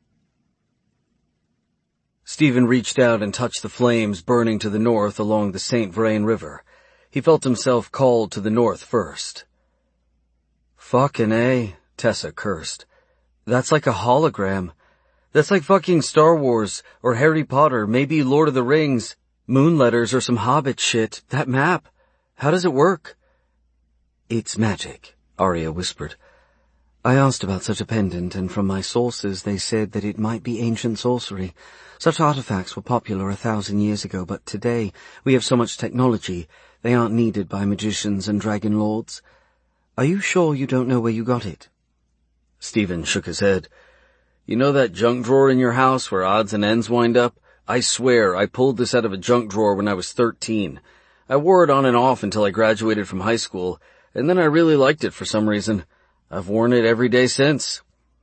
Stephen reached out and touched the flames burning to the north along the Saint Vrain River. He felt himself called to the north first. "Fucking A," Tessa cursed. "That's like a hologram. That's like fucking Star Wars, or Harry Potter, maybe Lord of the Rings, Moonletters, or some Hobbit shit. That map. How does it work?" "It's magic," Arya whispered. "I asked about such a pendant, and from my sources they said that it might be ancient sorcery. Such artifacts were popular a thousand years ago, but today we have so much technology, they aren't needed by magicians and dragon lords. Are you sure you don't know where you got it?" Stephen shook his head. "You know that junk drawer in your house where odds and ends wind up? I swear I pulled this out of a junk drawer when I was thirteen. I wore it on and off until I graduated from high school, and then I really liked it for some reason. I've worn it every day since."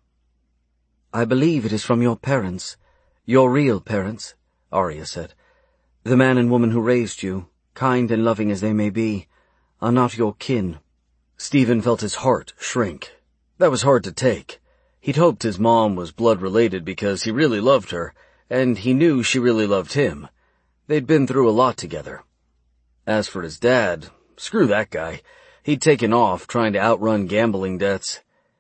"I believe it is from your parents. Your real parents," Arya said. "The man and woman who raised you, kind and loving as they may be, are not your kin." Stephen felt his heart shrink. That was hard to take. He'd hoped his mom was blood-related because he really loved her, and he knew she really loved him. They'd been through a lot together. As for his dad, screw that guy. He'd taken off trying to outrun gambling debts.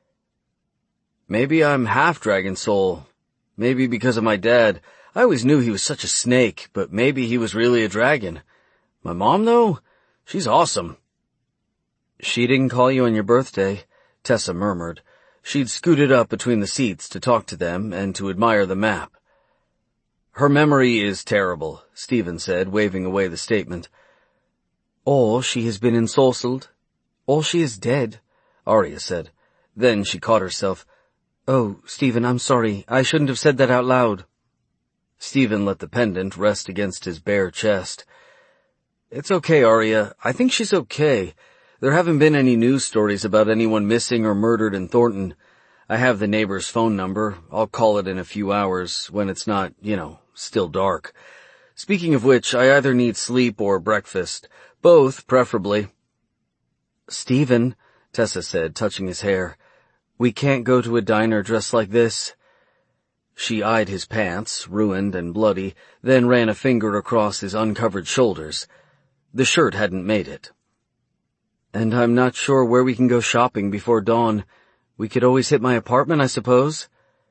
"Maybe I'm half Dragon Soul. Maybe because of my dad. I always knew he was such a snake, but maybe he was really a dragon. My mom, though? She's awesome." "She didn't call you on your birthday," Tessa murmured. She'd scooted up between the seats to talk to them and to admire the map. "Her memory is terrible," Stephen said, waving away the statement. "Or she has been ensorcelled. Or she is dead," Arya said. Then she caught herself. "Oh, Stephen, I'm sorry. I shouldn't have said that out loud." Stephen let the pendant rest against his bare chest. "It's okay, Arya. I think she's okay. There haven't been any news stories about anyone missing or murdered in Thornton. I have the neighbor's phone number. I'll call it in a few hours, when it's not, you know, still dark. Speaking of which, I either need sleep or breakfast. Both, preferably." "Stephen," Tessa said, touching his hair, "we can't go to a diner dressed like this." She eyed his pants, ruined and bloody, then ran a finger across his uncovered shoulders. The shirt hadn't made it. And I'm not sure where we can go shopping before dawn. We could always hit my apartment, I suppose?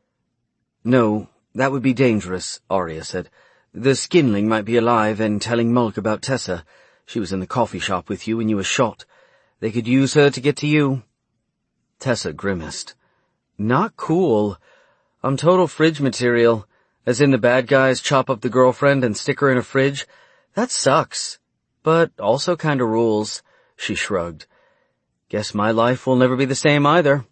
No, that would be dangerous, Arya said. The Skinling might be alive and telling Mulk about Tessa. She was in the coffee shop with you when you were shot. They could use her to get to you. Tessa grimaced. Not cool. I'm total fridge material, as in the bad guys chop up the girlfriend and stick her in a fridge. That sucks. But also kinda rules, she shrugged. Guess my life will never be the same either.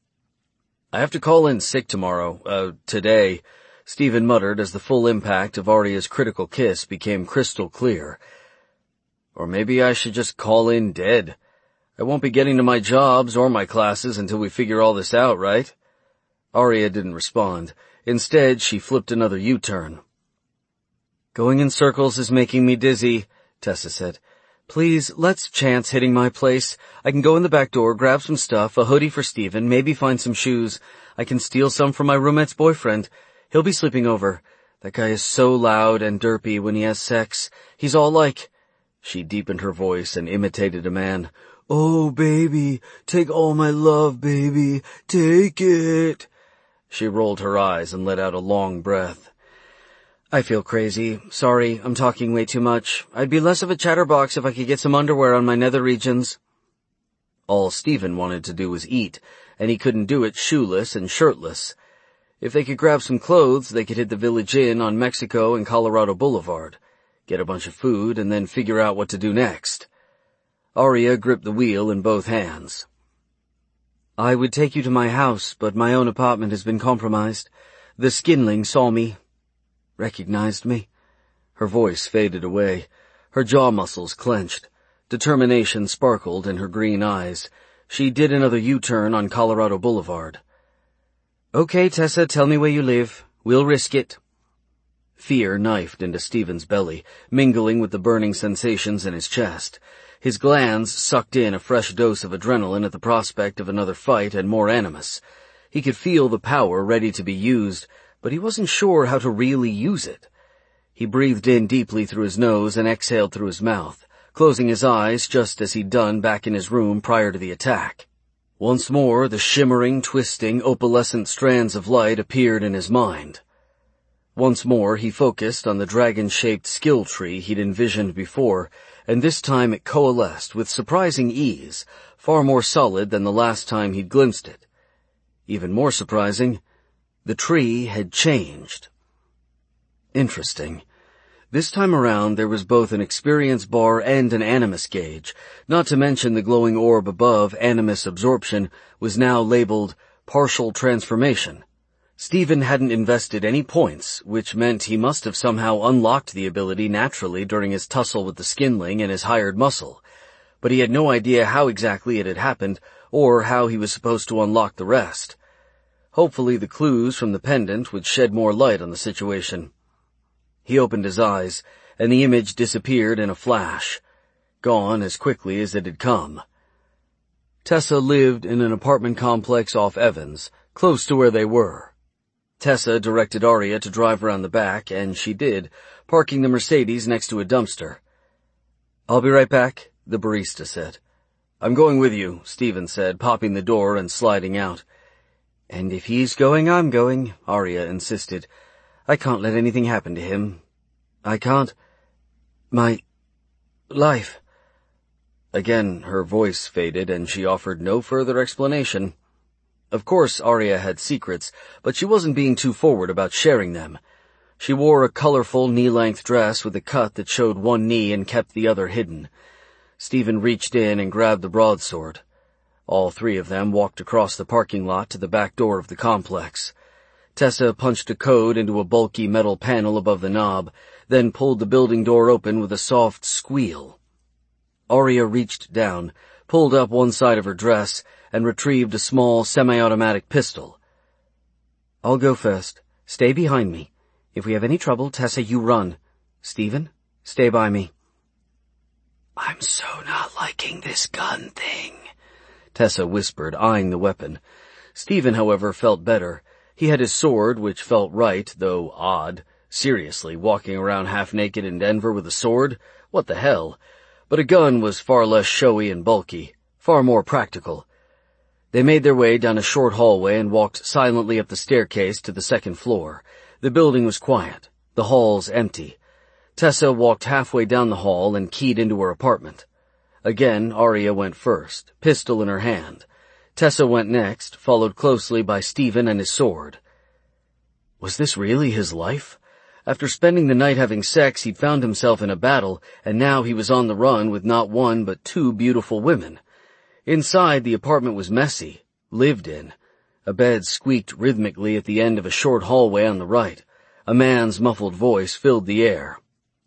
I have to call in sick tomorrow, uh, today, Stephen muttered as the full impact of Arya's critical kiss became crystal clear. Or maybe I should just call in dead. I won't be getting to my jobs or my classes until we figure all this out, right? Arya didn't respond. Instead, she flipped another U-turn. Going in circles is making me dizzy, Tessa said. Please, let's chance hitting my place. I can go in the back door, grab some stuff, a hoodie for Stephen, maybe find some shoes. I can steal some from my roommate's boyfriend. He'll be sleeping over. That guy is so loud and derpy when he has sex. He's all like... She deepened her voice and imitated a man. Oh, baby, take all my love, baby. Take it. She rolled her eyes and let out a long breath. I feel crazy. Sorry, I'm talking way too much. I'd be less of a chatterbox if I could get some underwear on my nether regions. All Stephen wanted to do was eat, and he couldn't do it shoeless and shirtless. If they could grab some clothes, they could hit the Village Inn on Mexico and Colorado Boulevard, get a bunch of food, and then figure out what to do next. Arya gripped the wheel in both hands. I would take you to my house, but my own apartment has been compromised. The Skinling saw me. Recognized me. Her voice faded away. Her jaw muscles clenched. Determination sparkled in her green eyes. She did another U-turn on Colorado Boulevard. Okay, Tessa, tell me where you live. We'll risk it. Fear knifed into Stephen's belly, mingling with the burning sensations in his chest. His glands sucked in a fresh dose of adrenaline at the prospect of another fight and more animus. He could feel the power ready to be used, but he wasn't sure how to really use it. He breathed in deeply through his nose and exhaled through his mouth, closing his eyes just as he'd done back in his room prior to the attack. Once more, the shimmering, twisting, opalescent strands of light appeared in his mind. Once more, he focused on the dragon-shaped skill tree he'd envisioned before, and this time it coalesced with surprising ease, far more solid than the last time he'd glimpsed it. Even more surprising, the tree had changed. Interesting. This time around there was both an experience bar and an animus gauge, not to mention the glowing orb above, animus absorption, was now labeled partial transformation. Stephen hadn't invested any points, which meant he must have somehow unlocked the ability naturally during his tussle with the Skinling and his hired muscle, but he had no idea how exactly it had happened or how he was supposed to unlock the rest. Hopefully the clues from the pendant would shed more light on the situation. He opened his eyes, and the image disappeared in a flash, gone as quickly as it had come. Tessa lived in an apartment complex off Evans, close to where they were. Tessa directed Arya to drive around the back, and she did, parking the Mercedes next to a dumpster. I'll be right back, the barista said. I'm going with you, Stephen said, popping the door and sliding out. And if he's going, I'm going, Arya insisted. I can't let anything happen to him. I can't... My... life. Again, her voice faded, and she offered no further explanation. Of course, Arya had secrets, but she wasn't being too forward about sharing them. She wore a colorful knee-length dress with a cut that showed one knee and kept the other hidden. Stephen reached in and grabbed the broadsword. All three of them walked across the parking lot to the back door of the complex. Tessa punched a code into a bulky metal panel above the knob, then pulled the building door open with a soft squeal. Arya reached down, pulled up one side of her dress, and retrieved a small semi-automatic pistol. I'll go first. Stay behind me. If we have any trouble, Tessa, you run. Stephen, stay by me. I'm so not liking this gun thing, Tessa whispered, eyeing the weapon. Stephen, however, felt better. He had his sword, which felt right, though odd. Seriously, walking around half-naked in Denver with a sword? What the hell? But a gun was far less showy and bulky, far more practical. They made their way down a short hallway and walked silently up the staircase to the second floor. The building was quiet, the halls empty. Tessa walked halfway down the hall and keyed into her apartment. Again, Arya went first, pistol in her hand. Tessa went next, followed closely by Stephen and his sword. Was this really his life? After spending the night having sex, he'd found himself in a battle, and now he was on the run with not one but two beautiful women. Inside, the apartment was messy, lived in. A bed squeaked rhythmically at the end of a short hallway on the right. A man's muffled voice filled the air.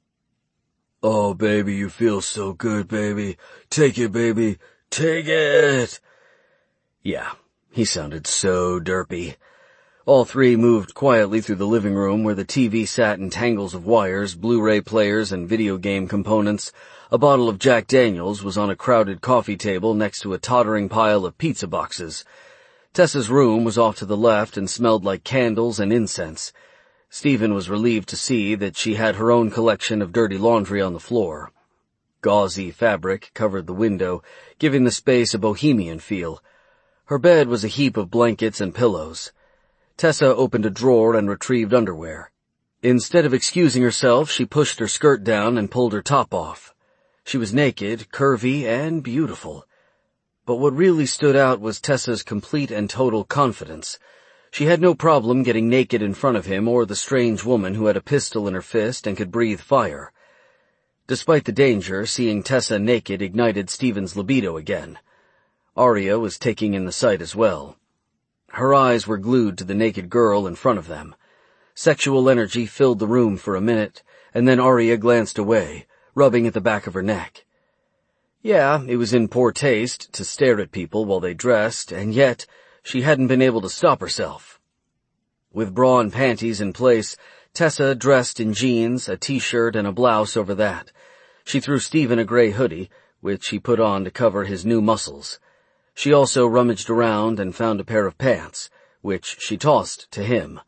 "Oh, baby, you feel so good, baby. Take it, baby. Take it." Yeah, he sounded so derpy. All three moved quietly through the living room where the T V sat in tangles of wires, Blu-ray players, and video game components. A bottle of Jack Daniels was on a crowded coffee table next to a tottering pile of pizza boxes. Tessa's room was off to the left and smelled like candles and incense. Stephen was relieved to see that she had her own collection of dirty laundry on the floor. Gauzy fabric covered the window, giving the space a bohemian feel. Her bed was a heap of blankets and pillows. Tessa opened a drawer and retrieved underwear. Instead of excusing herself, she pushed her skirt down and pulled her top off. She was naked, curvy, and beautiful. But what really stood out was Tessa's complete and total confidence. She had no problem getting naked in front of him or the strange woman who had a pistol in her fist and could breathe fire. Despite the danger, seeing Tessa naked ignited Stephen's libido again. Arya was taking in the sight as well. Her eyes were glued to the naked girl in front of them. Sexual energy filled the room for a minute, and then Arya glanced away, rubbing at the back of her neck. Yeah, it was in poor taste to stare at people while they dressed, and yet she hadn't been able to stop herself. With bra and panties in place, Tessa dressed in jeans, a t-shirt, and a blouse over that. She threw Stephen a gray hoodie, which he put on to cover his new muscles. She also rummaged around and found a pair of pants, which she tossed to him.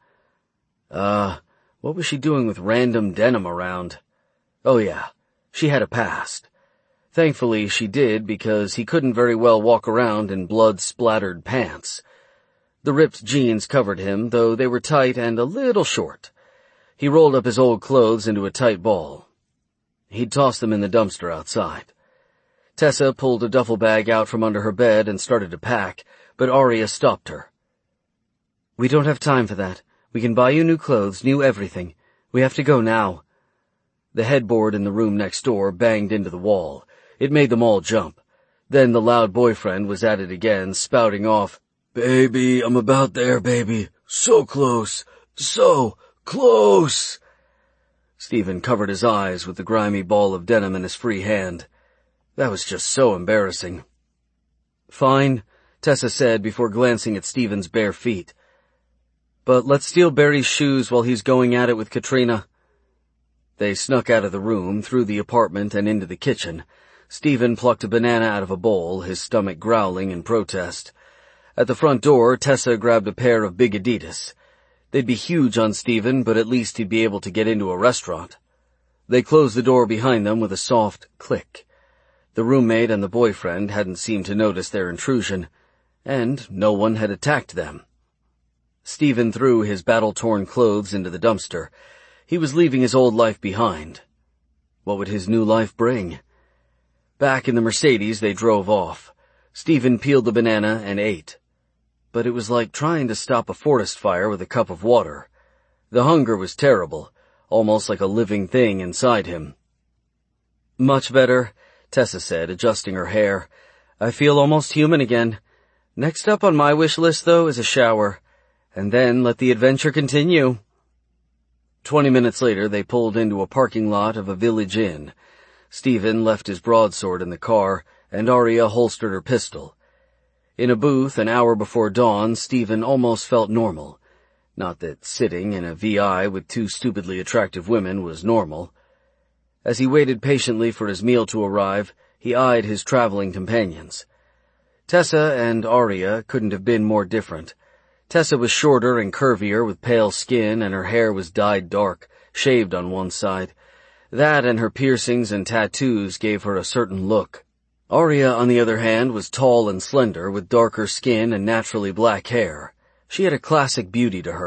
Uh, what was she doing with random denim around? Oh yeah, she had a past. Thankfully she did, because he couldn't very well walk around in blood-splattered pants. The ripped jeans covered him, though they were tight and a little short. He rolled up his old clothes into a tight ball. He'd toss them in the dumpster outside. Tessa pulled a duffel bag out from under her bed and started to pack, but Arya stopped her. "We don't have time for that. We can buy you new clothes, new everything. We have to go now." The headboard in the room next door banged into the wall. It made them all jump. Then the loud boyfriend was at it again, spouting off, "Baby, I'm about there, baby. So close. So close." Stephen covered his eyes with the grimy ball of denim in his free hand. That was just so embarrassing. "Fine," Tessa said before glancing at Stephen's bare feet. "But let's steal Barry's shoes while he's going at it with Katrina." They snuck out of the room, through the apartment, and into the kitchen. Stephen plucked a banana out of a bowl, his stomach growling in protest. At the front door, Tessa grabbed a pair of big Adidas. They'd be huge on Stephen, but at least he'd be able to get into a restaurant. They closed the door behind them with a soft click. The roommate and the boyfriend hadn't seemed to notice their intrusion, and no one had attacked them. Stephen threw his battle-torn clothes into the dumpster. He was leaving his old life behind. What would his new life bring? Back in the Mercedes, they drove off. Stephen peeled the banana and ate. But it was like trying to stop a forest fire with a cup of water. The hunger was terrible, almost like a living thing inside him. "Much better," Tessa said, adjusting her hair. "I feel almost human again. Next up on my wish list, though, is a shower. And then let the adventure continue." Twenty minutes later, they pulled into a parking lot of a village inn. Stephen left his broadsword in the car, and Arya holstered her pistol. In a booth an hour before dawn, Stephen almost felt normal. Not that sitting in a V I with two stupidly attractive women was normal. As he waited patiently for his meal to arrive, he eyed his traveling companions. Tessa and Arya couldn't have been more different. Tessa was shorter and curvier with pale skin, and her hair was dyed dark, shaved on one side. That and her piercings and tattoos gave her a certain look. Arya, on the other hand, was tall and slender with darker skin and naturally black hair. She had a classic beauty to her.